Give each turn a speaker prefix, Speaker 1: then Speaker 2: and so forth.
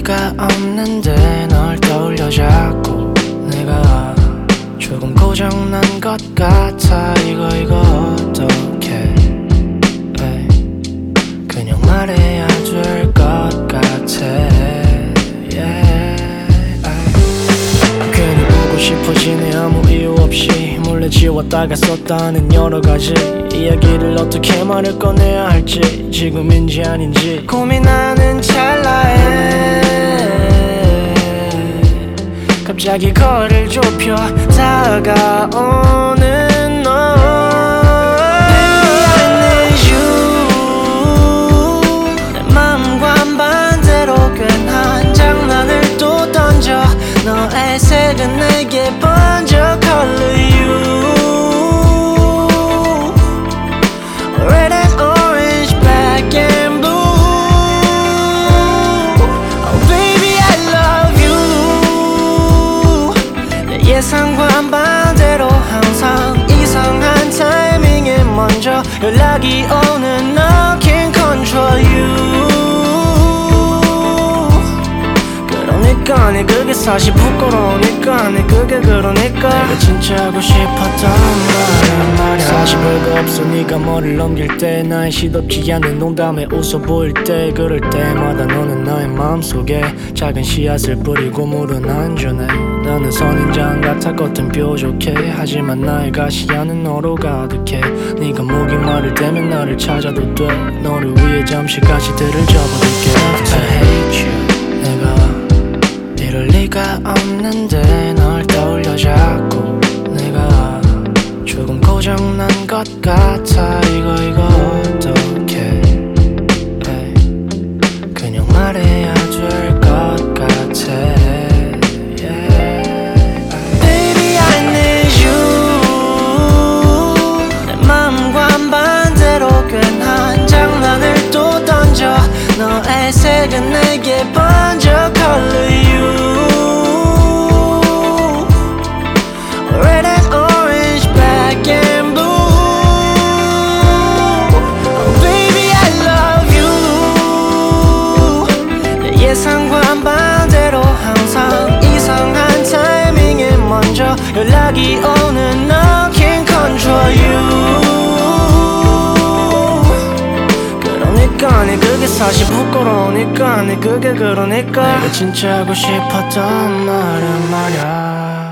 Speaker 1: 리가 없는데 널 떠올려 자꾸 내가 조금 고장난 것 같아. 이거 어떡해. 그냥 말해야 될 것 같아. 괜히 보고 싶어지네 아무 이유 없이. 몰래 지웠다가 썼다는 여러 가지 이야기를 어떻게 말을 꺼내야 할지 지금인지 아닌지 고민하는 찰나에 갑자기 거리를 좁혀 다가오는 너. Baby I need you. 내 맘과 반대로 괜한 장난을 또 던져. 너의 색은 내게 번져. Color you red and orange, black and blue. Oh baby I love you. 내 예상과 반대로 항상 이상한 타이밍에 먼저 연락이 오는 너 can't control you. 그러니까 내 그게 사실 부끄러우니까 내 그게 그러니까 내가 진짜 하고 싶었던 말이야. 사실 별거 없어 네가 머리를 넘길 때 나의 시덥지 않은 농담에 웃어 보일 때 그럴 때마다 너는 나의 마음속에 작은 씨앗을 뿌리고 물은 안전해. 나는 선인장 같아 겉은 뾰족해 하지만 나의 가시야는 너로 가득해. 네가 목이 마를 때면 나를 찾아도 돼. 너를 위해 잠시 가시들을 접어둘게. I hate you. 내가 이럴 리가 없는데 널 떠올려 자꾸 내가 조금 고장난 것 같아. 이거 어떡해. 그냥 말해야 될 것 같아. Baby I need you. 내 맘과 반대로 괜한 장난을 또 던져. 너의 색은 내게 번져. Color you red and orange, black and blue. Oh baby I love you. 내 예상과 반대로 항상 이상한 타이밍에 먼저 연락이 오는 너 can't control you. 그러니까 내 그게 사실 부끄러우니까 내 그게 그러니까 내가 진짜 하고 싶었던 말은 말야.